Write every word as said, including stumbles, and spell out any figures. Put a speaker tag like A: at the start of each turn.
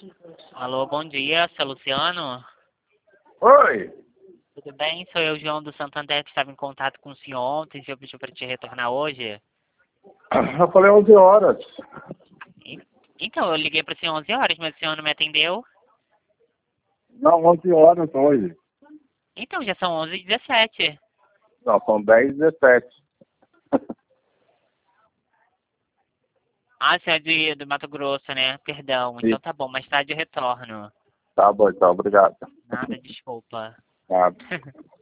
A: Alô, bom dia, seu Luciano.
B: Oi!
A: Tudo bem? Sou eu, João do Santander, que estava em contato com o senhor ontem, e eu pedi para te retornar hoje.
B: Eu falei onze horas.
A: E- Então, eu liguei para o senhor onze horas, mas o senhor não me atendeu.
B: Não, onze horas hoje.
A: Então, já são onze e dezessete.
B: Não, são dez e dezessete.
A: Ah, você é de, do Mato Grosso, né? Perdão. Então
B: Sim.
A: tá bom, mais tarde eu retorno.
B: Tá bom, então, obrigado.
A: Nada, desculpa.
B: Nada.